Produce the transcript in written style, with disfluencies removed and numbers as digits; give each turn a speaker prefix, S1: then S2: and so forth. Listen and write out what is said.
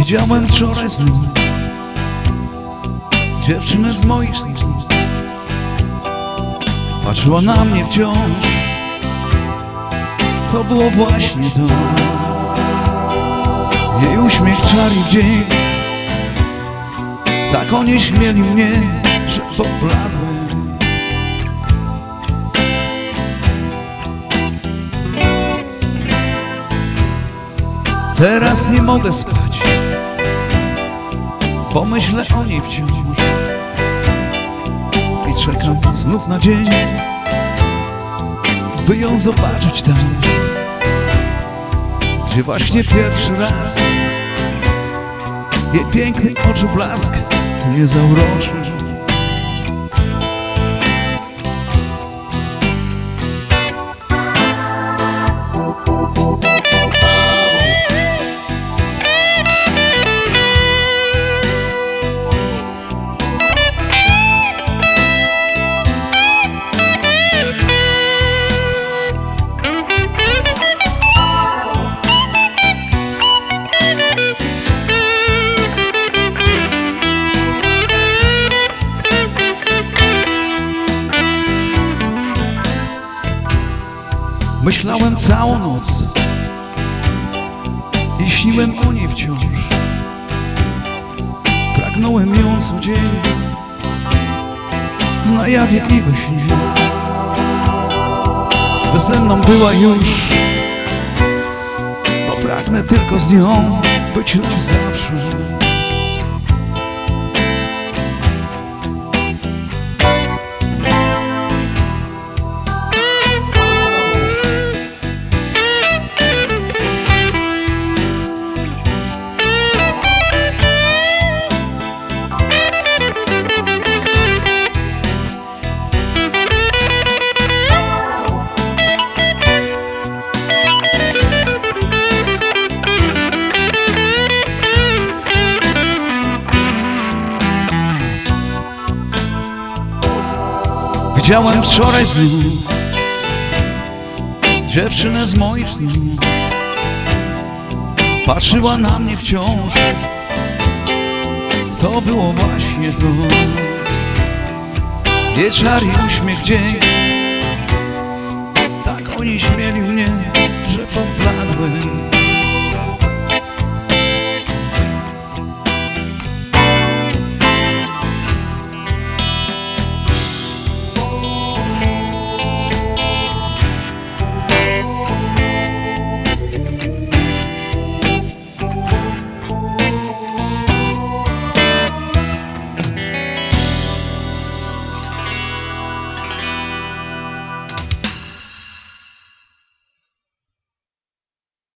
S1: Widziałem wczoraj znów dziewczynę z moich snów. Patrzyła na mnie wciąż. To było właśnie to. Jej uśmiech czarny dzień. Tak onieśmieli mnie, że pobladłem. Teraz nie mogę spać, bo myślę o niej wciąż i czekam znów na dzień, by ją zobaczyć tam, gdzie właśnie pierwszy raz jej piękny oczu blask mnie zauroczył. Myślałem całą noc i śniłem o niej wciąż. Pragnąłem ją co dzień, na jawie i we śnie. By ze mną była już, bo pragnę tylko z nią być na zawsze. Widziałem wczoraj znów dziewczynę z moich snów. Patrzyła na mnie wciąż. To było właśnie to. Wieczór i uśmiech dzień.